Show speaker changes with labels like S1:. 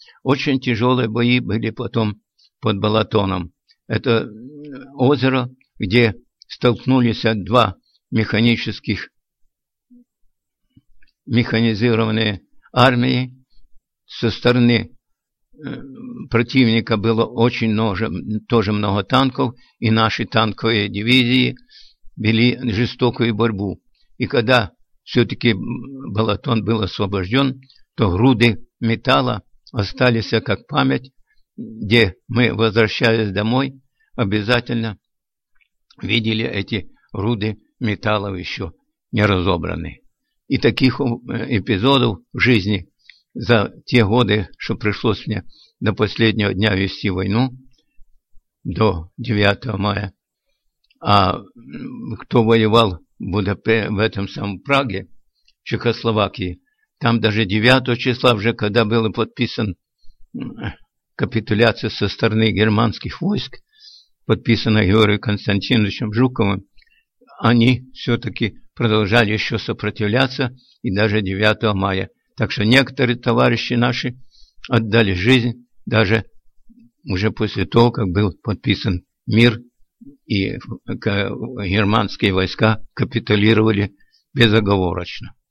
S1: Очень тяжелые бои были потом под Балатоном. Это озеро, где столкнулись два механизированные армии. Со стороны противника было очень тоже много танков, и наши танковые дивизии вели жестокую борьбу. И когда все-таки Балатон был освобожден, то груды металла остались как память, где мы, возвращаясь домой, обязательно видели эти груды металлов еще не разобранные. И таких эпизодов в жизни за те годы, что пришлось мне до последнего дня вести войну, до 9 мая, а кто воевал в этом самом Праге, Чехословакии, там даже 9 числа, уже когда была подписан капитуляция со стороны германских войск, подписана Георгием Константиновичем Жуковым, они все-таки продолжали еще сопротивляться, и даже 9 мая. Так что некоторые товарищи наши отдали жизнь даже уже после того, как был подписан мир, и германские войска капитулировали безоговорочно.